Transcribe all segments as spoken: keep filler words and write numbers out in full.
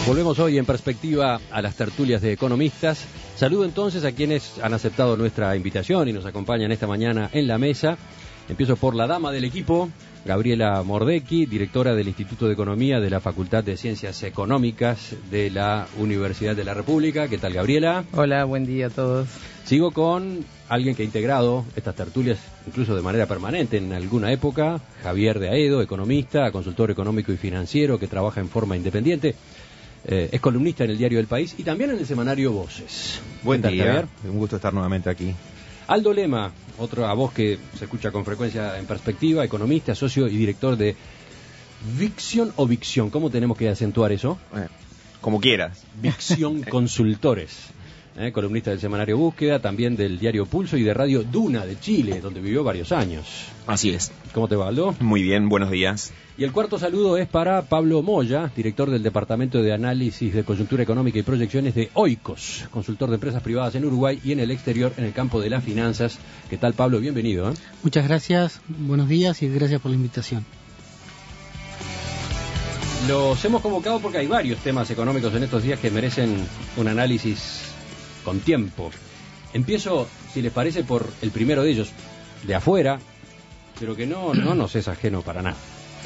Volvemos hoy en perspectiva a las tertulias de economistas. Saludo entonces a quienes han aceptado nuestra invitación y nos acompañan esta mañana en la mesa. Empiezo por la dama del equipo, Gabriela Mordecki, directora del Instituto de Economía de la Facultad de Ciencias Económicas de la Universidad de la República. ¿Qué tal, Gabriela? Hola, buen día a todos. Sigo con alguien que ha integrado estas tertulias incluso de manera permanente en alguna época, Javier de Aedo, economista, consultor económico y financiero que trabaja en forma independiente. Eh, es columnista en el diario El País y también en el semanario Voces. Buen tal, día, Javier? Un gusto estar nuevamente aquí. Aldo Lema, otra voz que se escucha con frecuencia en perspectiva, economista, socio y director de Vicción o Vicción. ¿Cómo tenemos que acentuar eso? Eh, como quieras. Vicción Consultores. Eh, columnista del semanario Búsqueda, también del diario Pulso y de Radio Duna de Chile, donde vivió varios años. Así es. ¿Cómo te va, Aldo? Muy bien, buenos días. Y el cuarto saludo es para Pablo Moya, director del Departamento de Análisis de Coyuntura Económica y Proyecciones de Oikos, consultor de empresas privadas en Uruguay y en el exterior en el campo de las finanzas. ¿Qué tal, Pablo? Bienvenido. ¿eh? Muchas gracias, buenos días y gracias por la invitación. Los hemos convocado porque hay varios temas económicos en estos días que merecen un análisis con tiempo. Empiezo, si les parece, por el primero de ellos, de afuera, pero que no, no nos es ajeno para nada.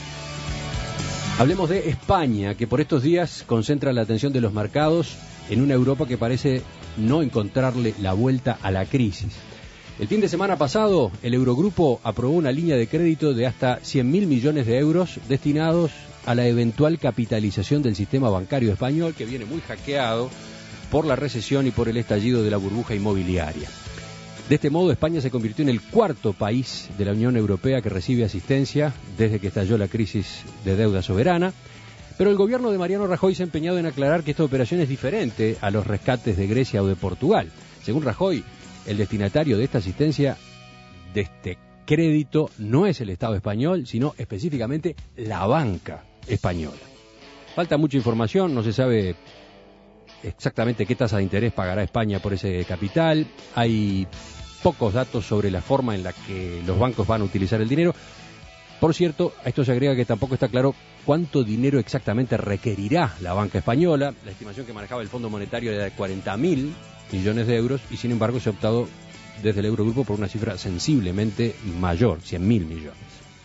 Hablemos de España, que por estos días concentra la atención de los mercados en una Europa que parece no encontrarle la vuelta a la crisis. El fin de semana pasado, el Eurogrupo aprobó una línea de crédito de hasta cien mil millones de euros destinados a la eventual capitalización del sistema bancario español, que viene muy hackeado por la recesión y por el estallido de la burbuja inmobiliaria. De este modo, España se convirtió en el cuarto país de la Unión Europea que recibe asistencia desde que estalló la crisis de deuda soberana, pero el gobierno de Mariano Rajoy se ha empeñado en aclarar que esta operación es diferente a los rescates de Grecia o de Portugal. Según Rajoy, el destinatario de esta asistencia, de este crédito, no es el Estado español, sino específicamente la banca española. Falta mucha información, no se sabe exactamente qué tasa de interés pagará España por ese capital. Hay pocos datos sobre la forma en la que los bancos van a utilizar el dinero. Por cierto, a esto se agrega que tampoco está claro cuánto dinero exactamente requerirá la banca española. La estimación que manejaba el Fondo Monetario era de cuarenta mil millones de euros y sin embargo se ha optado desde el Eurogrupo por una cifra sensiblemente mayor, cien mil millones.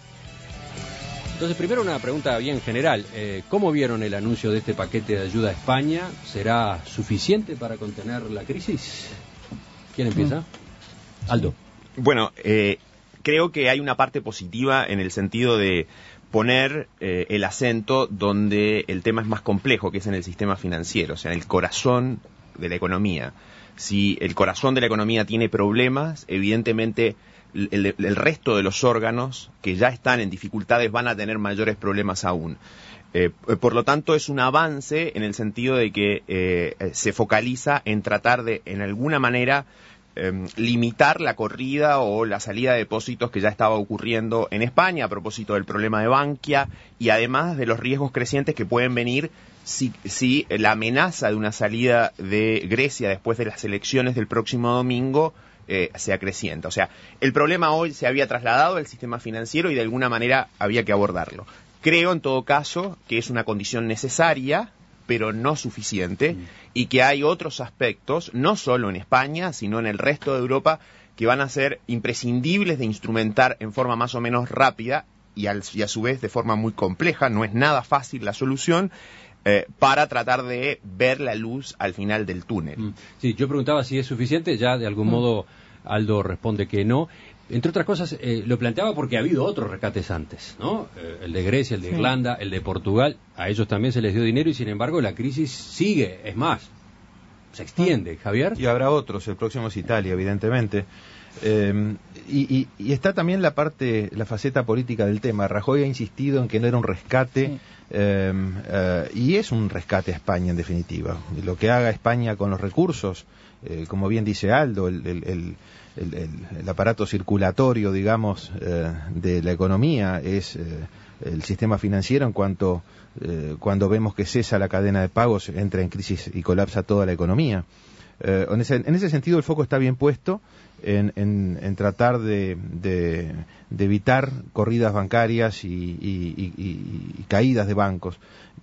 Entonces, primero una pregunta bien general. Eh, ¿Cómo vieron el anuncio de este paquete de ayuda a España? ¿Será suficiente para contener la crisis? ¿Quién empieza? Aldo. Bueno, eh, creo que hay una parte positiva en el sentido de poner eh, el acento donde el tema es más complejo, que es en el sistema financiero, o sea, en el corazón de la economía. Si el corazón de la economía tiene problemas, evidentemente El, el resto de los órganos que ya están en dificultades van a tener mayores problemas aún. Eh, por lo tanto, es un avance en el sentido de que eh, se focaliza en tratar de, en alguna manera, eh, limitar la corrida o la salida de depósitos que ya estaba ocurriendo en España a propósito del problema de Bankia y además de los riesgos crecientes que pueden venir si, si la amenaza de una salida de Grecia después de las elecciones del próximo domingo Eh, se acrecienta. O sea, el problema hoy se había trasladado al sistema financiero y de alguna manera había que abordarlo. Creo, en todo caso, que es una condición necesaria, pero no suficiente, mm. y que hay otros aspectos, no solo en España, sino en el resto de Europa, que van a ser imprescindibles de instrumentar en forma más o menos rápida y, al, y a su vez de forma muy compleja. No es nada fácil la solución, Eh, para tratar de ver la luz al final del túnel. Sí, yo preguntaba si es suficiente, ya de algún modo Aldo responde que no. Entre otras cosas, eh, lo planteaba porque ha habido otros rescates antes, ¿no? Eh, el de Grecia, el de sí. Irlanda, el de Portugal, a ellos también se les dio dinero y sin embargo la crisis sigue, es más, se extiende. Javier. Y habrá otros, el próximo es Italia, evidentemente. Eh, y, y, y está también la parte, la faceta política del tema. Rajoy ha insistido en que no era un rescate, sí. eh, eh, y es un rescate a España en definitiva. Lo que haga España con los recursos, eh, como bien dice Aldo, el, el, el, el, el, el aparato circulatorio, digamos, eh, de la economía es eh, el sistema financiero. En cuanto eh, cuando vemos que cesa la cadena de pagos, entra en crisis y colapsa toda la economía. Eh, en, ese, en ese sentido el foco está bien puesto en, en, en tratar de, de, de evitar corridas bancarias y, y, y, y caídas de bancos.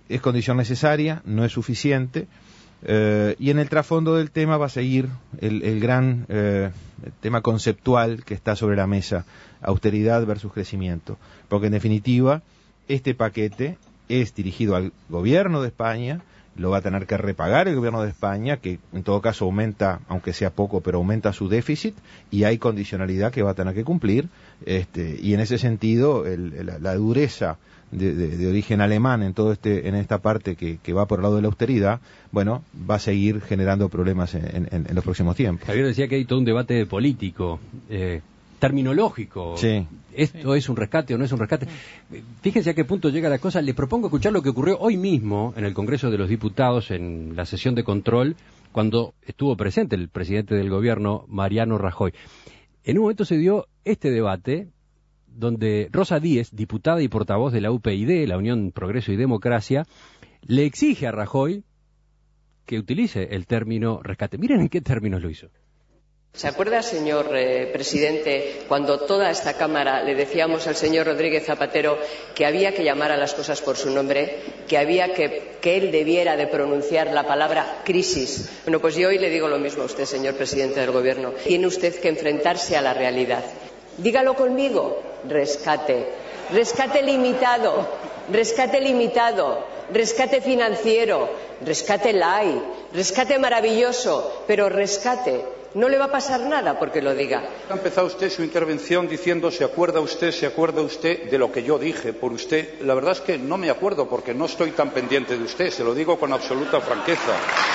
es condición necesaria, no es suficiente. Eh, y en el trasfondo del tema va a seguir el, el gran eh, tema conceptual que está sobre la mesa, austeridad versus crecimiento, porque en definitiva este paquete es dirigido al gobierno de España, lo va a tener que repagar el gobierno de España, que en todo caso aumenta, aunque sea poco, pero aumenta su déficit, y hay condicionalidad que va a tener que cumplir, este, y en ese sentido el, la, la dureza De, de, de origen alemán en todo este en esta parte que, que va por el lado de la austeridad, bueno, va a seguir generando problemas en, en, en los próximos tiempos. Javier decía que hay todo un debate político, eh, terminológico. Sí. ¿Esto es un rescate o no es un rescate? Fíjense a qué punto llega la cosa. Les propongo escuchar lo que ocurrió hoy mismo en el Congreso de los Diputados, en la sesión de control, cuando estuvo presente el presidente del gobierno, Mariano Rajoy. En un momento se dio este debate, donde Rosa Díez, diputada y portavoz de la U P y D, la Unión Progreso y Democracia, le exige a Rajoy que utilice el término rescate. Miren en qué términos lo hizo. ¿Se acuerda, señor eh, presidente, cuando toda esta Cámara le decíamos al señor Rodríguez Zapatero que había que llamar a las cosas por su nombre, que había que, que él debiera de pronunciar la palabra crisis? Bueno, pues yo hoy le digo lo mismo a usted, señor presidente del Gobierno. Tiene usted que enfrentarse a la realidad. Dígalo conmigo, rescate, rescate limitado, rescate limitado, rescate financiero, rescate light, rescate maravilloso, pero rescate. No le va a pasar nada porque lo diga. Ha empezado usted su intervención diciendo ¿se acuerda usted, se acuerda usted de lo que yo dije por usted? La verdad es que no me acuerdo porque no estoy tan pendiente de usted, se lo digo con absoluta franqueza.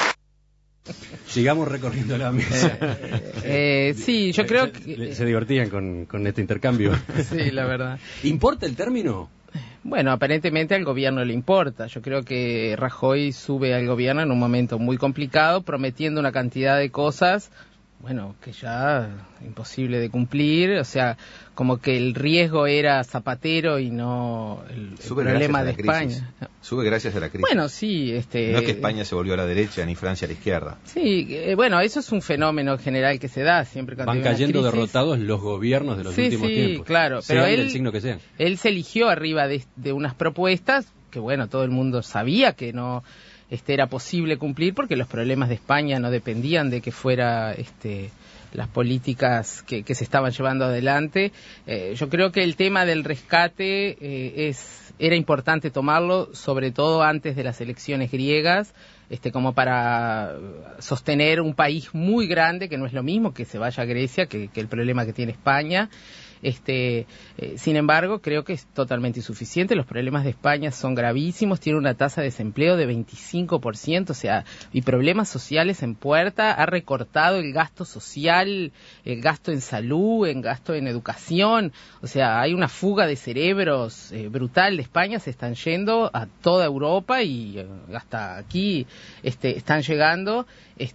Sigamos recorriendo la mesa. Eh, eh, sí, yo creo que... Se divertían con, con este intercambio. Sí, la verdad. ¿Importa el término? Bueno, aparentemente al gobierno le importa. Yo creo que Rajoy sube al gobierno en un momento muy complicado, prometiendo una cantidad de cosas, bueno, que ya imposible de cumplir. O sea, como que el riesgo era Zapatero y no el, el problema de España. Sube gracias a la crisis. Bueno, sí. Este, no es que España se volvió a la derecha ni Francia a la izquierda. Sí, eh, bueno, eso es un fenómeno general que se da siempre cuando van hay una cayendo crisis. Derrotados los gobiernos de los sí, últimos sí, tiempos. Sí, claro. Pero sean él, del signo que sean. Él se eligió arriba de, de unas propuestas que, bueno, todo el mundo sabía que no este, era posible cumplir porque los problemas de España no dependían de que fuera... este las políticas que, que se estaban llevando adelante. Eh, yo creo que el tema del rescate eh, es era importante tomarlo, sobre todo antes de las elecciones griegas, este como para sostener un país muy grande, que no es lo mismo que se vaya a Grecia, que, que el problema que tiene España. Este, eh, sin embargo, creo que es totalmente insuficiente. Los problemas de España son gravísimos. Tiene una tasa de desempleo de veinticinco por ciento, o sea, y problemas sociales en puerta. Ha recortado el gasto social, el gasto en salud, en gasto en educación. O sea, hay una fuga de cerebros eh, brutal de España. Se están yendo a toda Europa y eh, hasta aquí este, están llegando.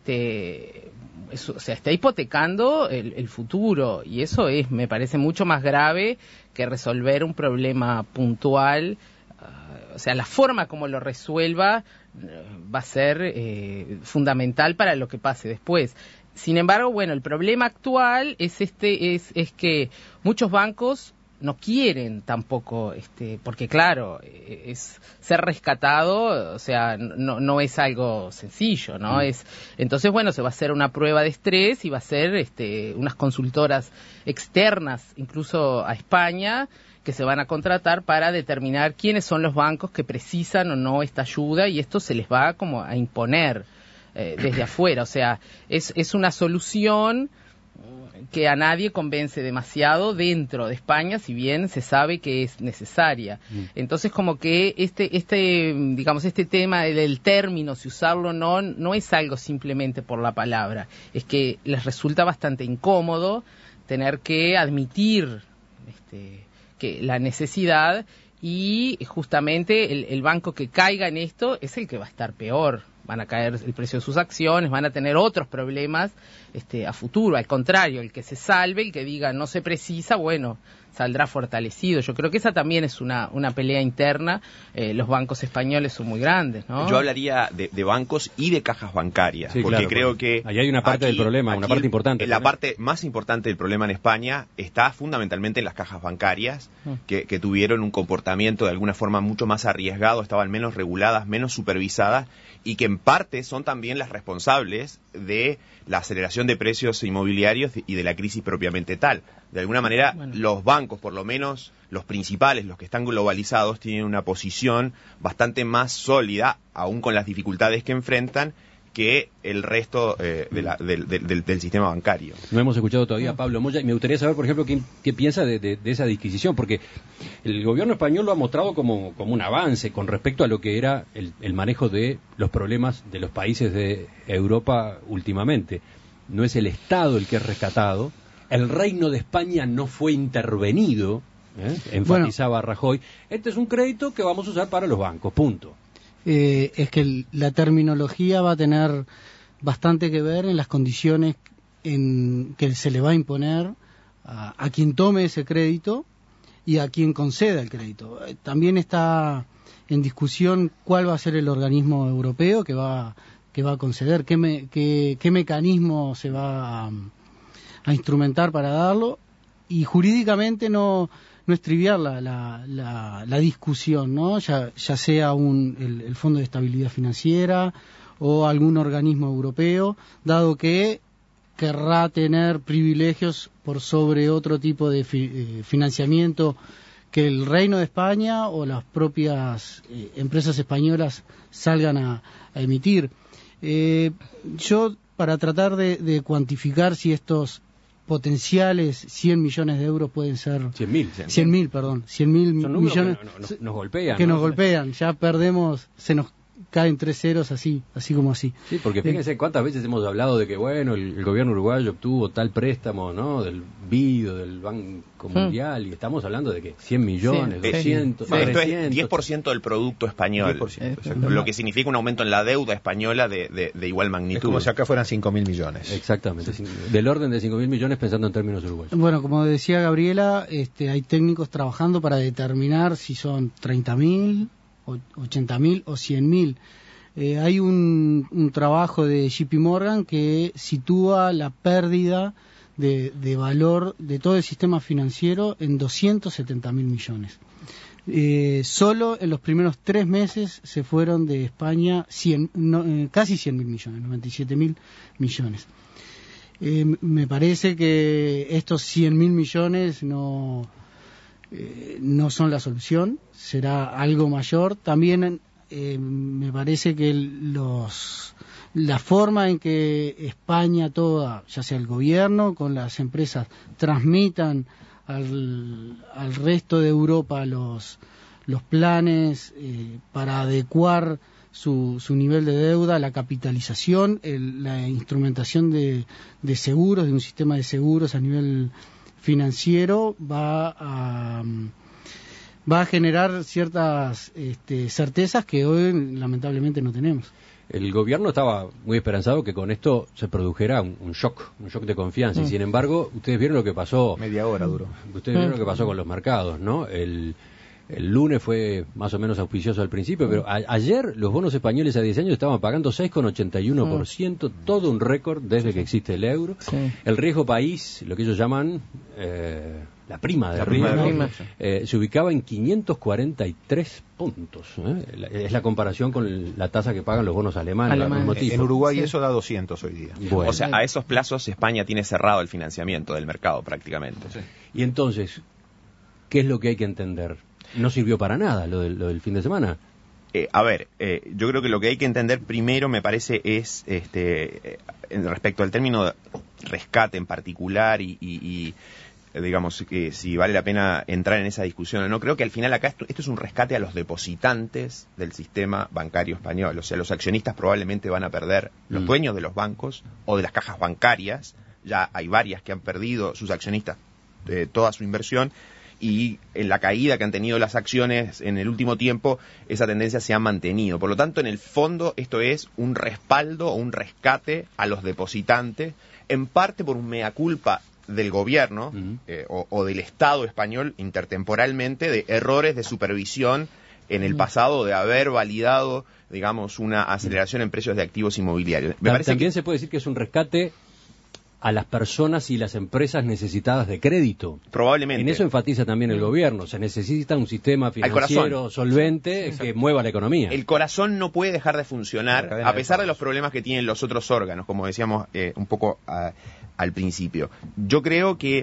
Este, eso, o sea, está hipotecando el, el futuro, y eso es, me parece, mucho más grave que resolver un problema puntual. Uh, o sea, la forma como lo resuelva uh, va a ser eh, fundamental para lo que pase después. Sin embargo, bueno, el problema actual es este, es, es que muchos bancos no quieren tampoco, este, porque claro, es ser rescatado, o sea, no, no es algo sencillo, ¿no? Mm. Es, entonces, bueno, se va a hacer una prueba de estrés y va a ser, este, unas consultoras externas, incluso a España, que se van a contratar para determinar quiénes son los bancos que precisan o no esta ayuda, y esto se les va como a imponer eh, desde afuera. O sea, es, es una solución que a nadie convence demasiado dentro de España, si bien se sabe que es necesaria. Mm. Entonces, como que este, este, digamos, este tema del término, si usarlo o no, no es algo simplemente por la palabra. Es que les resulta bastante incómodo tener que admitir este, que la necesidad, y justamente el, el banco que caiga en esto es el que va a estar peor. Van a caer el precio de sus acciones, van a tener otros problemas este, a futuro. Al contrario, el que se salve, el que diga no se precisa, bueno, saldrá fortalecido. Yo creo que esa también es una, una pelea interna. Eh, los bancos españoles son muy grandes, ¿no? Yo hablaría de, de bancos y de cajas bancarias, sí, porque claro, creo porque que... ahí hay una parte aquí, del problema, una parte el, importante. La ¿no? parte más importante del problema en España está fundamentalmente en las cajas bancarias, mm. que, que tuvieron un comportamiento de alguna forma mucho más arriesgado, estaban menos reguladas, menos supervisadas, y que en parte son también las responsables de la aceleración de precios inmobiliarios y de la crisis propiamente tal. De alguna manera, bueno. los bancos, por lo menos los principales, los que están globalizados, tienen una posición bastante más sólida, aún con las dificultades que enfrentan, que el resto eh, de la, del, del, del sistema bancario. No hemos escuchado todavía a Pablo Moya y me gustaría saber, por ejemplo, qué, qué piensa de, de, de esa disquisición, porque el gobierno español lo ha mostrado como, como un avance con respecto a lo que era el, el manejo de los problemas de los países de Europa últimamente. No es el Estado el que es rescatado, el Reino de España no fue intervenido, ¿eh? enfatizaba bueno, Rajoy. Este es un crédito que vamos a usar para los bancos, punto. Eh, es que el, la terminología va a tener bastante que ver en las condiciones en que se le va a imponer a, a quien tome ese crédito y a quien conceda el crédito. Eh, también está en discusión cuál va a ser el organismo europeo que va que va a conceder, qué, me, qué, qué mecanismo se va a, a instrumentar para darlo, y jurídicamente no no es trivial la, la, la, la discusión, ¿no? Ya, ya sea un, el, el Fondo de Estabilidad Financiera o algún organismo europeo, dado que querrá tener privilegios por sobre otro tipo de fi, eh, financiamiento que el Reino de España o las propias eh, empresas españolas salgan a, a emitir. Eh, yo, para tratar de, de cuantificar si estos potenciales cien millones de euros pueden ser... cien mil. cien mil, perdón. cien mil millones... Que no, no, no, nos golpean. Que ¿no? nos golpean. Ya perdemos, se nos caen tres ceros así, así como así. Sí, porque fíjense cuántas veces hemos hablado de que, bueno, el, el gobierno uruguayo obtuvo tal préstamo, ¿no? Del B I D, del Banco Mundial, y estamos hablando de que cien millones, sí, doscientos, sí. Esto es diez por ciento del producto español, diez por ciento, lo que significa un aumento en la deuda española de, de, de igual magnitud. Es como si acá fueran cinco mil millones. Exactamente, del orden de cinco mil millones pensando en términos uruguayos. Bueno, como decía Gabriela, este, hay técnicos trabajando para determinar si son treinta mil, ochenta mil o cien mil. Eh, hay un, un trabajo de J P Morgan que sitúa la pérdida de, de valor de todo el sistema financiero en doscientos setenta mil millones. Eh, solo en los primeros tres meses se fueron de España cien, no, eh, casi cien mil millones, noventa y siete mil millones. Eh, me parece que estos cien mil millones no, eh, no son la solución, será algo mayor. También eh, me parece que los la forma en que España toda, ya sea el gobierno con las empresas, transmitan al, al resto de Europa los, los planes eh, para adecuar su, su nivel de deuda, la capitalización, el, la instrumentación de, de seguros, de un sistema de seguros a nivel financiero, va a, va a generar ciertas este, certezas que hoy lamentablemente no tenemos. El gobierno estaba muy esperanzado que con esto se produjera un, un shock, un shock de confianza, mm. y sin embargo, ustedes vieron lo que pasó... Media hora duró. Ustedes vieron mm. lo que pasó con los mercados, ¿no? El, el lunes fue más o menos auspicioso al principio, pero a, ayer los bonos españoles a diez años estaban pagando seis coma ochenta y uno por ciento, mm. todo un récord desde que existe el euro. Sí. El riesgo país, lo que ellos llaman... Eh, la prima de la riesgo, prima, ¿no? eh, se ubicaba en quinientos cuarenta y tres puntos. ¿eh? Es la comparación con la tasa que pagan los bonos alemanes. Alemán. En Uruguay sí. Eso da doscientos hoy día. Bueno. O sea, a esos plazos España tiene cerrado el financiamiento del mercado prácticamente. Sí. Y entonces, ¿qué es lo que hay que entender? ¿No sirvió para nada lo del, lo del fin de semana? Eh, a ver, eh, yo creo que lo que hay que entender primero, me parece, es este eh, respecto al término de rescate en particular y... y, y digamos, que si vale la pena entrar en esa discusión o no. Creo que al final acá esto, esto es un rescate a los depositantes del sistema bancario español. O sea, los accionistas probablemente van a perder, los mm. dueños de los bancos o de las cajas bancarias, ya hay varias que han perdido sus accionistas de toda su inversión, y en la caída que han tenido las acciones en el último tiempo, esa tendencia se ha mantenido. Por lo tanto, en el fondo, esto es un respaldo o un rescate a los depositantes, en parte por un mea culpa del gobierno Uh-huh. eh, o, o del Estado español intertemporalmente de errores de supervisión en el pasado de haber validado, digamos, una aceleración en precios de activos inmobiliarios. Me Ta- parece También que se puede decir que es un rescate a las personas y las empresas necesitadas de crédito. probablemente... En eso enfatiza también el gobierno. Se necesita un sistema financiero corazón. solvente que mueva la economía. El corazón no puede dejar de funcionar La cadena a pesar de de los problemas que tienen los otros órganos, como decíamos eh, un poco a, al principio. Yo creo que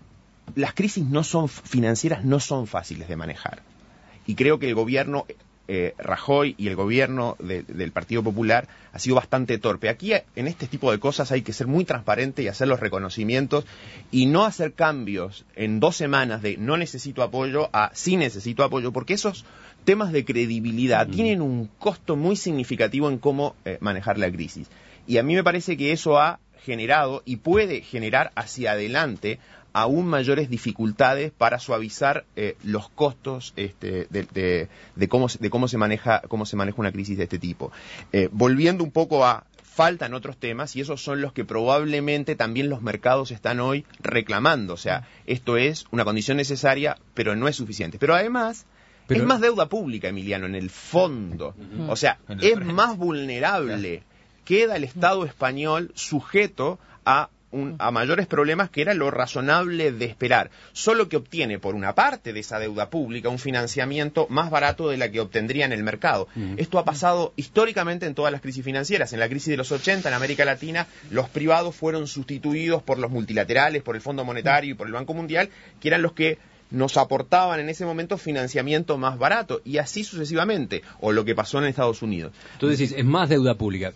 las crisis no son financieras no son fáciles de manejar. Y creo que el gobierno eh, Rajoy y el gobierno de, del Partido Popular ha sido bastante torpe. Aquí en este tipo de cosas hay que ser muy transparente y hacer los reconocimientos y no hacer cambios en dos semanas de no necesito apoyo a sí necesito apoyo, porque esos temas de credibilidad mm. tienen un costo muy significativo en cómo eh, manejar la crisis. Y a mí me parece que eso ha generado y puede generar hacia adelante aún mayores dificultades para suavizar eh, los costos este, de, de, de, cómo, de cómo se maneja cómo se maneja una crisis de este tipo. Eh, volviendo un poco a faltan otros temas y esos son los que probablemente también los mercados están hoy reclamando. O sea, esto es una condición necesaria, pero no es suficiente. Pero además pero... es más deuda pública, Emiliano, en el fondo. Uh-huh. O sea, es más vulnerable. Queda el Estado español sujeto a Un, a mayores problemas que era lo razonable de esperar, solo que obtiene por una parte de esa deuda pública un financiamiento más barato de la que obtendría en el mercado. Uh-huh. Esto ha pasado históricamente en todas las crisis financieras. En la crisis de los ochenta en América Latina, los privados fueron sustituidos por los multilaterales, por el Fondo Monetario y por el Banco Mundial, que eran los que nos aportaban en ese momento financiamiento más barato, y así sucesivamente, o lo que pasó en Estados Unidos. Tú decís, es más deuda pública.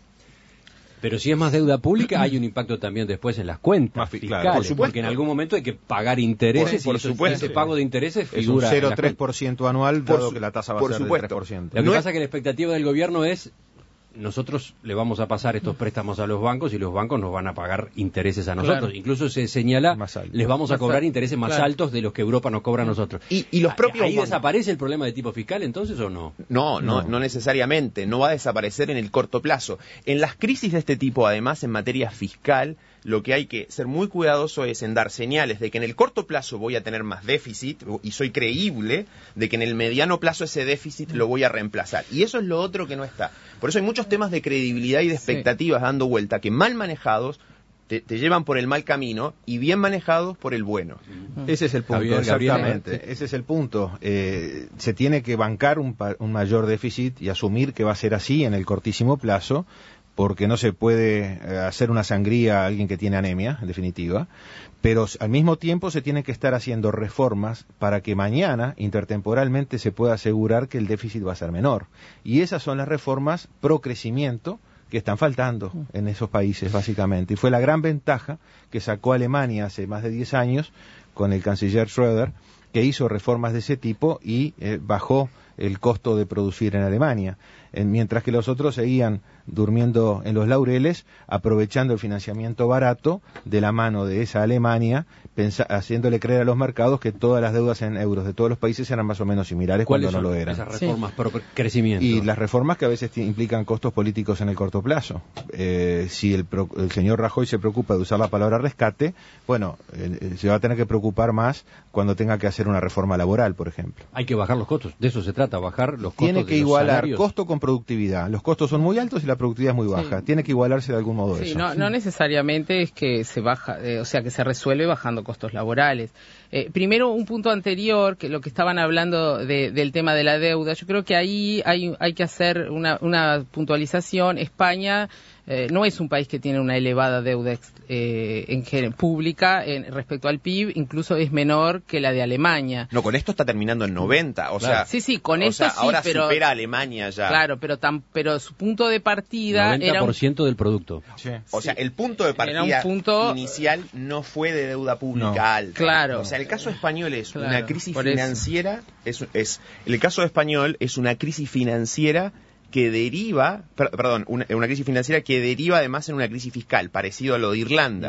Pero si es más deuda pública, hay un impacto también después en las cuentas más fiscales, claro, por supuesto. porque en algún momento hay que pagar intereses por, por y eso, supuesto. ese pago de intereses es figura un cero coma en tres las por ciento anual, Por dado su, que la tasa va por a ser supuesto. del tres por ciento. Lo que no pasa es es... que la expectativa del gobierno es nosotros le vamos a pasar estos préstamos a los bancos y los bancos nos van a pagar intereses a nosotros. Claro. Incluso se señala, les vamos a Más cobrar al... intereses más claro. altos de los que Europa nos cobra a nosotros. Y, y los propios ¿Ahí bancos... desaparece el problema de tipo fiscal entonces o no? No, no, no necesariamente. No va a desaparecer en el corto plazo. En las crisis de este tipo, además, en materia fiscal, lo que hay que ser muy cuidadoso es en dar señales de que en el corto plazo voy a tener más déficit y soy creíble de que en el mediano plazo ese déficit lo voy a reemplazar. Y eso es lo otro que no está. Por eso hay muchos temas de credibilidad y de expectativas sí. dando vuelta que mal manejados te, te llevan por el mal camino y bien manejados por el bueno. Ese es el punto, Javier, exactamente. Gabriel, Ese es el punto. Eh, se tiene que bancar un, un mayor déficit y asumir que va a ser así en el cortísimo plazo, porque no se puede eh, hacer una sangría a alguien que tiene anemia, en definitiva, pero al mismo tiempo se tienen que estar haciendo reformas para que mañana, intertemporalmente, se pueda asegurar que el déficit va a ser menor. Y esas son las reformas pro crecimiento que están faltando en esos países, básicamente. Y fue la gran ventaja que sacó Alemania hace más de diez años con el canciller Schröder, que hizo reformas de ese tipo y eh, bajó el costo de producir en Alemania, eh, mientras que los otros seguían durmiendo en los laureles, aprovechando el financiamiento barato de la mano de esa Alemania, haciéndole creer a los mercados que todas las deudas en euros de todos los países eran más o menos similares cuando no lo eran. Esas reformas sí. pro crecimiento. Y las reformas que a veces implican costos políticos en el corto plazo. Eh, si el, pro, el señor Rajoy se preocupa de usar la palabra rescate, bueno, eh, se va a tener que preocupar más cuando tenga que hacer una reforma laboral, por ejemplo. Hay que bajar los costos, de eso se trata, bajar los costos. Tiene que de los igualar salarios. Costo con productividad. Los costos son muy altos y la productividad es muy baja. Sí. Tiene que igualarse de algún modo sí, eso. No, no necesariamente es que se baja, eh, o sea, que se resuelve bajando costos laborales. Eh, primero, un punto anterior, que lo que estaban hablando de, del tema de la deuda, yo creo que ahí hay, hay que hacer una, una puntualización. España eh, no es un país que tiene una elevada deuda eh, en, pública en, respecto al P I B, incluso es menor que la de Alemania. No, con esto está terminando en noventa, o claro. sea... Sí, sí, con o esto sea, sí, ahora pero... supera a Alemania ya. Claro, pero, tan, pero su punto de partida noventa por ciento era... Un... del producto. Sí. O sea, el punto de partida un punto... inicial no fue de deuda pública no. alta. Claro. O sea, el caso español es claro, una crisis financiera, es, es el caso español es una crisis financiera que deriva, per, perdón, una, una crisis financiera que deriva además en una crisis fiscal, parecido a lo de Irlanda. Mm.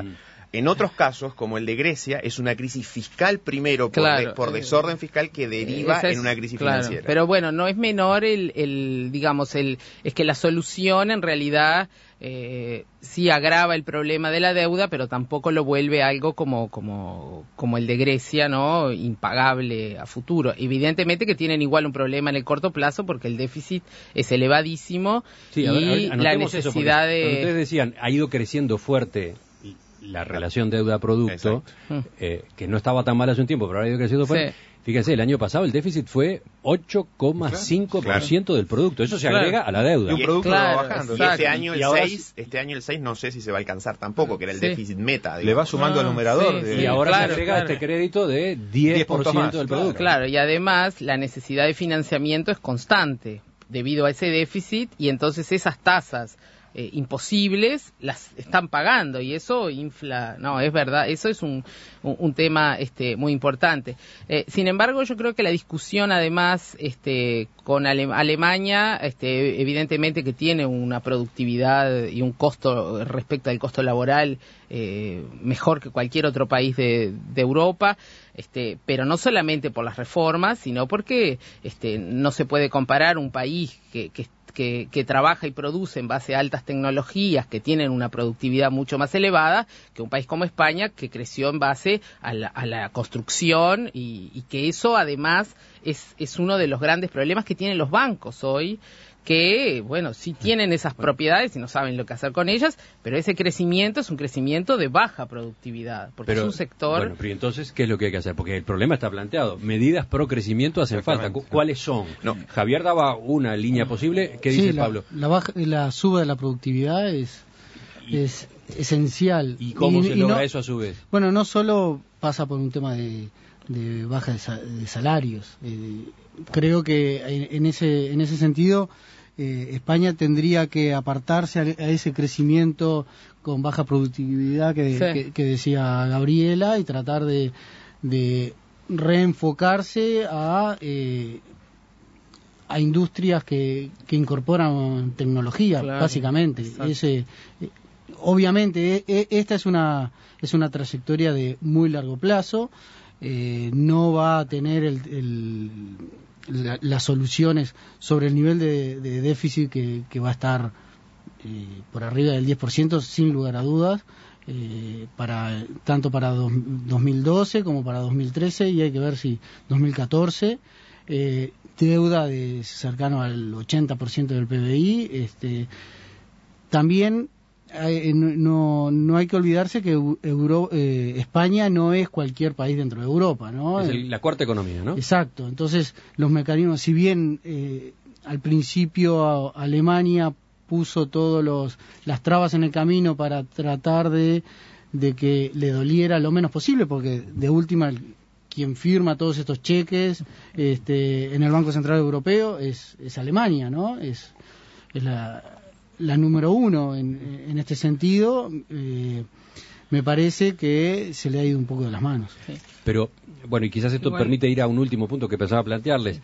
En otros casos, como el de Grecia, es una crisis fiscal primero por, claro, de, por eh, desorden fiscal que deriva es, en una crisis claro, financiera. Pero bueno, no es menor el, el digamos, el es que la solución en realidad eh, sí agrava el problema de la deuda, pero tampoco lo vuelve algo como como como el de Grecia, ¿no? Impagable a futuro. Evidentemente que tienen igual un problema en el corto plazo porque el déficit es elevadísimo sí, y a ver, a ver, la necesidad eso, de... Cuando ustedes decían, ha ido creciendo fuerte la relación deuda-producto, eh, que no estaba tan mal hace un tiempo, pero ahora ha ido creciendo fuerte. Sí. Fíjense, el año pasado el déficit fue ocho coma cinco por ciento claro. del producto. Eso se claro. agrega a la deuda. Y un producto claro, va bajando. Y este año el seis, este año el seis no sé si se va a alcanzar tampoco, que era el sí. déficit meta. Digamos. Le va sumando no, al numerador. Sí, de... sí, y ahora claro, se agrega claro. este crédito de diez por ciento del producto. Claro, y además la necesidad de financiamiento es constante debido a ese déficit y entonces esas tasas Eh, imposibles las están pagando y eso infla, no, es verdad, eso es un, un, un tema este muy importante. Eh, sin embargo, yo creo que la discusión además este con Ale- Alemania, este evidentemente que tiene una productividad y un costo respecto al costo laboral eh, mejor que cualquier otro país de, de Europa, este, pero no solamente por las reformas, sino porque este no se puede comparar un país que, que Que, que trabaja y produce en base a altas tecnologías que tienen una productividad mucho más elevada que un país como España que creció en base a la, a la construcción y, y que eso además es, es uno de los grandes problemas que tienen los bancos hoy, que, bueno, sí tienen esas propiedades y no saben lo que hacer con ellas, pero ese crecimiento es un crecimiento de baja productividad, porque pero, es un sector... Bueno, pero entonces, ¿qué es lo que hay que hacer? Porque el problema está planteado. Medidas pro crecimiento hacen falta. ¿Cuáles son? No. Javier daba una línea posible. ¿Qué sí, dice la, Pablo? La, baja, la suba de la productividad es, y, es esencial. ¿Y cómo y, se y logra no, eso a su vez? Bueno, no solo pasa por un tema de, de baja de, de salarios. Eh, creo que en, en, ese, en ese sentido... Eh, España tendría que apartarse a, a ese crecimiento con baja productividad que, sí. que, que decía Gabriela y tratar de, de reenfocarse a, eh, a industrias que, que incorporan tecnología, claro, básicamente. Ese, eh, obviamente, eh, esta es una, es una trayectoria de muy largo plazo, eh, no va a tener el... el La, las soluciones sobre el nivel de, de déficit que, que va a estar eh, por arriba del diez por ciento sin lugar a dudas, eh, para tanto para dos, dos mil doce como para dos mil trece y hay que ver si dos mil catorce, eh, deuda de cercano al ochenta por ciento del P B I. Este, también Eh, no, no hay que olvidarse que Euro, eh, España no es cualquier país dentro de Europa, ¿no? Es el, la cuarta economía, ¿no? Exacto. Entonces, los mecanismos, si bien eh, al principio a, Alemania puso todos los las trabas en el camino para tratar de, de que le doliera lo menos posible, porque de última quien firma todos estos cheques este, en el Banco Central Europeo es, es Alemania, ¿no? Es, es la la número uno en, en este sentido. Eh, me parece que se le ha ido un poco de las manos. Sí. Pero, bueno, y quizás esto Igual. permite ir a un último punto que pensaba plantearles.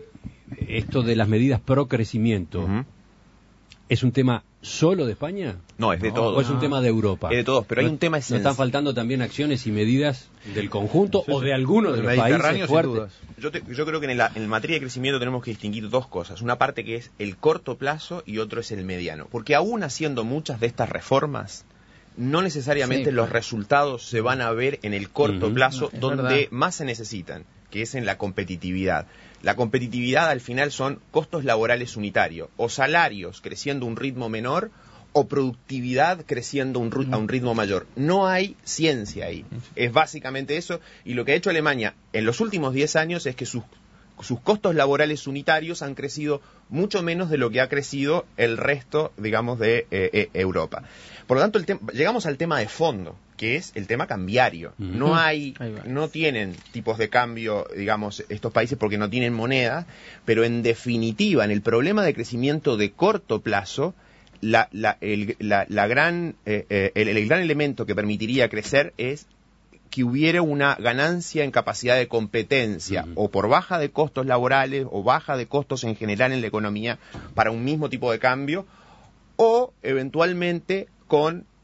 Esto de las medidas pro crecimiento, uh-huh. ¿es un tema solo de España? No, es de no, todos. ¿O es un tema de Europa? Es de todos, pero hay un tema esencial. ¿No están faltando también acciones y medidas del conjunto sí, o de algunos de los países fuertes? Yo, te, yo creo que en, la, en materia de crecimiento tenemos que distinguir dos cosas. Una parte que es el corto plazo y otro es el mediano. Porque aún haciendo muchas de estas reformas, no necesariamente sí, los claro. resultados se van a ver en el corto uh-huh. plazo, no, donde verdad. más se necesitan, que es en la competitividad. La competitividad al final son costos laborales unitarios, o salarios creciendo a un ritmo menor, o productividad creciendo un, a un ritmo mayor. No hay ciencia ahí. Es básicamente eso. Y lo que ha hecho Alemania en los últimos diez años es que sus, sus costos laborales unitarios han crecido mucho menos de lo que ha crecido el resto, digamos, de eh, eh, Europa. Por lo tanto, el te- llegamos al tema de fondo, que es el tema cambiario. Uh-huh. No hay, no tienen tipos de cambio, digamos, estos países porque no tienen moneda, pero en definitiva, en el problema de crecimiento de corto plazo, La, la, el, la, la gran, eh, eh, el, el gran elemento que permitiría crecer es que hubiera una ganancia en capacidad de competencia, uh-huh. o por baja de costos laborales, o baja de costos en general en la economía para un mismo tipo de cambio, o eventualmente con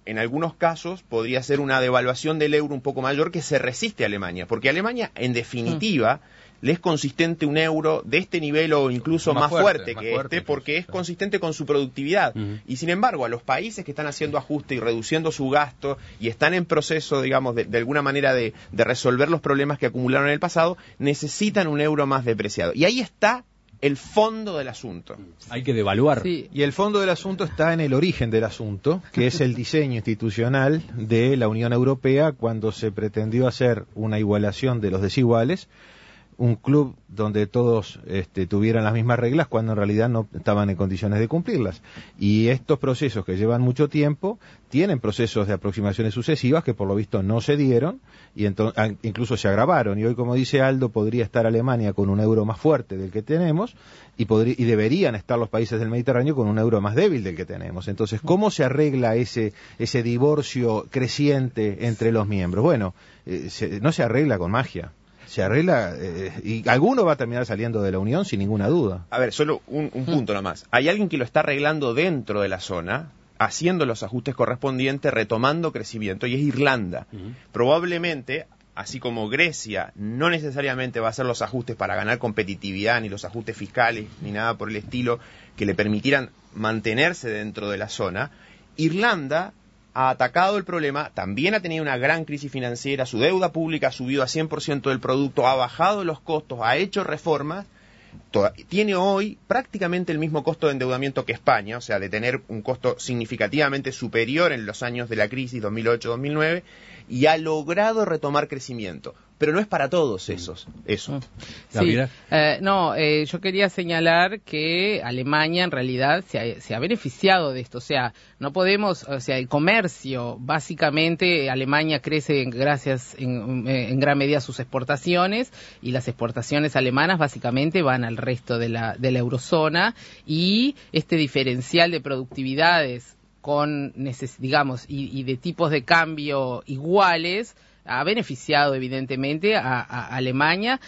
en algunos casos podría ser una devaluación del euro un poco mayor que se resiste a Alemania, porque Alemania, en definitiva, mm. le es consistente un euro de este nivel o incluso más, más fuerte, fuerte más que fuerte, este, porque es consistente con su productividad. Mm. Y sin embargo, a los países que están haciendo ajuste y reduciendo su gasto y están en proceso, digamos, de, de alguna manera de, de resolver los problemas que acumularon en el pasado, necesitan un euro más depreciado. Y ahí está el fondo del asunto. Hay que devaluar. Sí. Y el fondo del asunto está en el origen del asunto, que es el diseño institucional de la Unión Europea cuando se pretendió hacer una igualación de los desiguales, un club donde todos este, tuvieran las mismas reglas cuando en realidad no estaban en condiciones de cumplirlas. Y estos procesos que llevan mucho tiempo tienen procesos de aproximaciones sucesivas que por lo visto no se dieron y entonces, incluso se agravaron. Y hoy, como dice Aldo, podría estar Alemania con un euro más fuerte del que tenemos y, podría, y deberían estar los países del Mediterráneo con un euro más débil del que tenemos. Entonces, ¿cómo se arregla ese, ese divorcio creciente entre los miembros? Bueno, eh, se, no se arregla con magia. Se arregla, eh, y alguno va a terminar saliendo de la Unión sin ninguna duda. A ver, solo un, un punto nomás. Hay alguien que lo está arreglando dentro de la zona, haciendo los ajustes correspondientes, retomando crecimiento, y es Irlanda. Uh-huh. Probablemente, así como Grecia no necesariamente va a hacer los ajustes para ganar competitividad, ni los ajustes fiscales, ni nada por el estilo, que le permitieran mantenerse dentro de la zona, Irlanda ha atacado el problema, también ha tenido una gran crisis financiera, su deuda pública ha subido a cien por ciento del producto, ha bajado los costos, ha hecho reformas, toda, tiene hoy prácticamente el mismo costo de endeudamiento que España, o sea, de tener un costo significativamente superior en los años de la crisis dos mil ocho dos mil nueve, y ha logrado retomar crecimiento. Pero no es para todos esos, eso. Sí, eh, no, eh, yo quería señalar que Alemania en realidad se ha, se ha beneficiado de esto. O sea, no podemos, o sea, el comercio, básicamente Alemania crece en, gracias en, en gran medida a sus exportaciones, y las exportaciones alemanas básicamente van al resto de la, de la eurozona, y este diferencial de productividades con, digamos, y, y de tipos de cambio iguales, ha beneficiado evidentemente a, a Alemania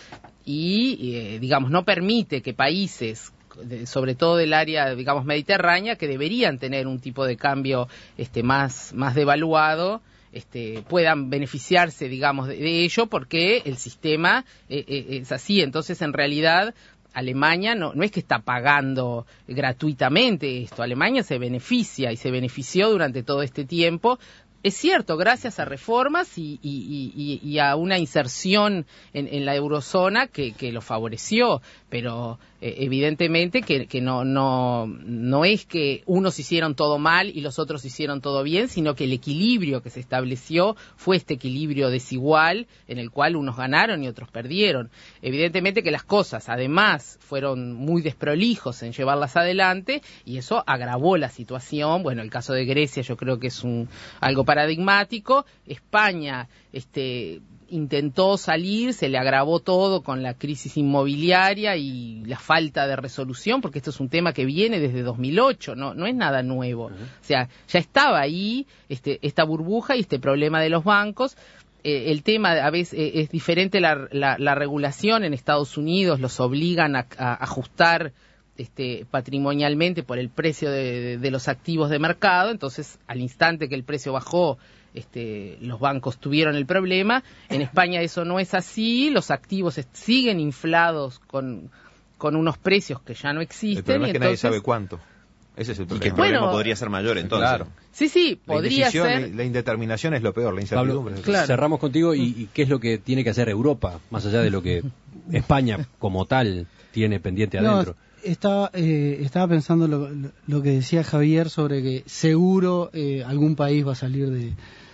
y, eh, digamos, no permite que países, de, sobre todo del área, digamos, mediterránea, que deberían tener un tipo de cambio este, más, más devaluado, este, puedan beneficiarse, digamos, de, de ello, porque el sistema eh, eh, es así. Entonces, en realidad, Alemania no, no es que está pagando gratuitamente esto. Alemania se beneficia y se benefició durante todo este tiempo. Es cierto, gracias a reformas y, y, y, y a una inserción en, en la eurozona que, que lo favoreció, pero eh, evidentemente que, que no, no, no es que unos hicieron todo mal y los otros hicieron todo bien, sino que el equilibrio que se estableció fue este equilibrio desigual en el cual unos ganaron y otros perdieron. Evidentemente que las cosas, además, fueron muy desprolijos en llevarlas adelante y eso agravó la situación. Bueno, el caso de Grecia yo creo que es un algo paradigmático. España este, intentó salir, se le agravó todo con la crisis inmobiliaria y la falta de resolución, porque esto es un tema que viene desde dos mil ocho, no, no es nada nuevo. Uh-huh. O sea, ya estaba ahí este, esta burbuja y este problema de los bancos. Eh, el tema a veces eh, es diferente, la, la, la regulación en Estados Unidos los obligan a, a ajustar Este, patrimonialmente por el precio de, de, de los activos de mercado. Entonces, al instante que el precio bajó, este, los bancos tuvieron el problema. En España eso no es así, los activos est- siguen inflados con, con unos precios que ya no existen. El problema y es que entonces, nadie sabe cuánto. Ese es el problema. Y que el problema bueno, podría ser mayor, entonces. Claro. Sí, sí, podría la ser. ser. La indeterminación es lo peor, la incertidumbre. Pablo, claro. Cerramos contigo y, y qué es lo que tiene que hacer Europa, más allá de lo que España como tal tiene pendiente adentro. No, Estaba, eh, estaba pensando lo, lo que decía Javier sobre que seguro eh, algún país va a salir de,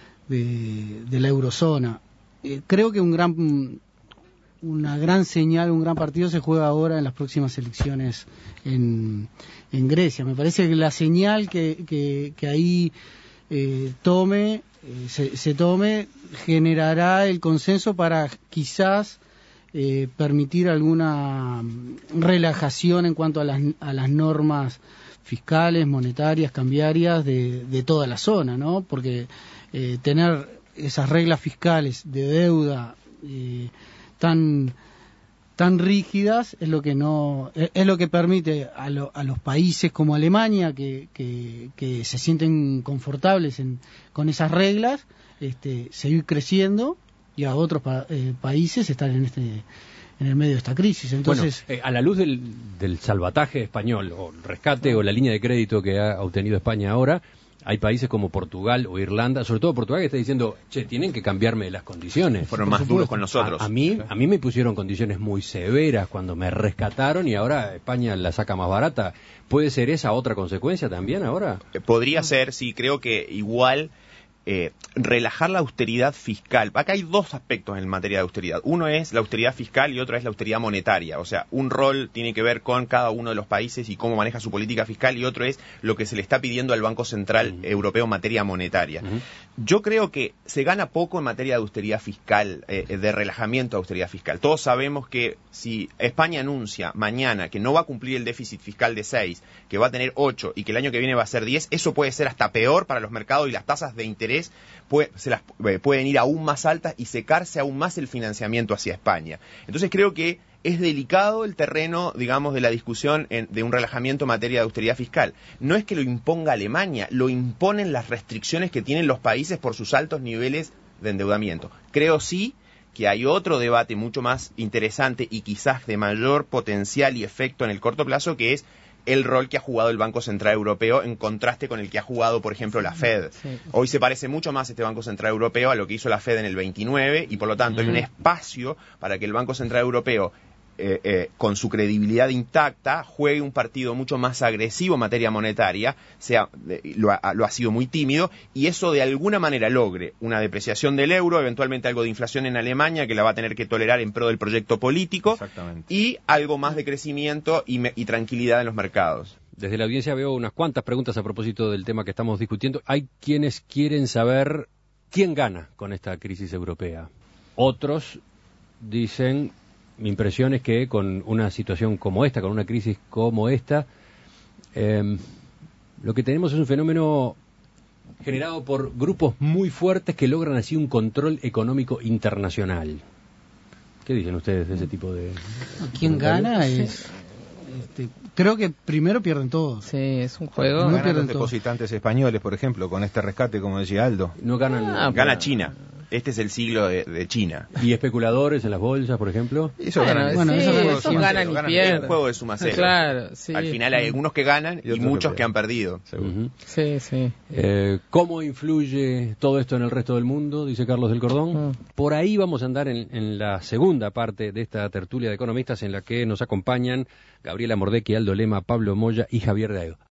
de, de la eurozona. Eh, creo que un gran, una gran señal, un gran partido se juega ahora en las próximas elecciones en, en Grecia. Me parece que la señal que, que, que ahí eh, tome, eh, se, se tome generará el consenso para quizás Eh, permitir alguna relajación en cuanto a las, a las normas fiscales, monetarias, cambiarias de, de toda la zona, ¿no? Porque eh, tener esas reglas fiscales de deuda eh, tan tan rígidas es lo que no es, es lo que permite a, lo, a los países como Alemania que, que, que se sienten confortables en, con esas reglas, este, seguir creciendo, y a otros pa, eh, países estar en este en el medio de esta crisis. Entonces, bueno, eh, a la luz del, del salvataje español, o el rescate o la línea de crédito que ha obtenido España ahora, hay países como Portugal o Irlanda, sobre todo Portugal, que está diciendo, che, tienen que cambiarme las condiciones. Fueron más duros con nosotros. A, a mí a mí me pusieron condiciones muy severas cuando me rescataron y ahora España la saca más barata. ¿Puede ser esa otra consecuencia también ahora? Podría ser, sí, creo que igual... Eh, relajar la austeridad fiscal. Acá hay dos aspectos en materia de austeridad. Uno es la austeridad fiscal y otro es la austeridad monetaria. O sea, un rol tiene que ver con cada uno de los países y cómo maneja su política fiscal, y otro es lo que se le está pidiendo al Banco Central uh-huh. Europeo en materia monetaria. Uh-huh. Yo creo que se gana poco en materia de austeridad fiscal, eh, de relajamiento de austeridad fiscal. Todos sabemos que si España anuncia mañana que no va a cumplir el déficit fiscal de seis, que va a tener ocho y que el año que viene va a ser diez, eso puede ser hasta peor para los mercados y las tasas de interés Puede, se las, eh, pueden ir aún más altas y secarse aún más el financiamiento hacia España. Entonces creo que es delicado el terreno, digamos, de la discusión en, de un relajamiento en materia de austeridad fiscal. No es que lo imponga Alemania, lo imponen las restricciones que tienen los países por sus altos niveles de endeudamiento. Creo sí que hay otro debate mucho más interesante y quizás de mayor potencial y efecto en el corto plazo, que es el rol que ha jugado el Banco Central Europeo en contraste con el que ha jugado, por ejemplo, la Fed. Sí. Hoy se parece mucho más este Banco Central Europeo a lo que hizo la Fed en el veintinueve, y por lo tanto mm. hay un espacio para que el Banco Central Europeo, eh, eh, con su credibilidad intacta, juegue un partido mucho más agresivo en materia monetaria, sea, eh, lo, ha, lo ha sido muy tímido, y eso de alguna manera logre una depreciación del euro, eventualmente algo de inflación en Alemania, que la va a tener que tolerar en pro del proyecto político, y algo más de crecimiento y, me, y tranquilidad en los mercados. Desde la audiencia veo unas cuantas preguntas a propósito del tema que estamos discutiendo. Hay quienes quieren saber quién gana con esta crisis europea. Otros dicen... Mi impresión es que con una situación como esta, con una crisis como esta, eh, lo que tenemos es un fenómeno generado por grupos muy fuertes que logran así un control económico internacional. ¿Qué dicen ustedes de ese tipo de...? ¿Quién gana? Es, este, creo que primero pierden todos. Sí, es un juego. No ganan los depositantes españoles, por ejemplo, con este rescate, como decía Aldo. No ganan... Ah, gana China. Este es el siglo de, de China. ¿Y especuladores en las bolsas, por ejemplo? Eso bueno, ganan. Bueno, sí, eso, eso, eso ganan y ganan. pierden. Es un juego de suma cero. Claro, sí. Al final hay algunos que ganan y, y muchos que, que han perdido. Uh-huh. Sí, sí. Eh, ¿Cómo influye todo esto en el resto del mundo? Dice Carlos del Cordón. Uh-huh. Por ahí vamos a andar en, en la segunda parte de esta tertulia de economistas, en la que nos acompañan Gabriela Mordecki, Aldo Lema, Pablo Moya y Javier Daego.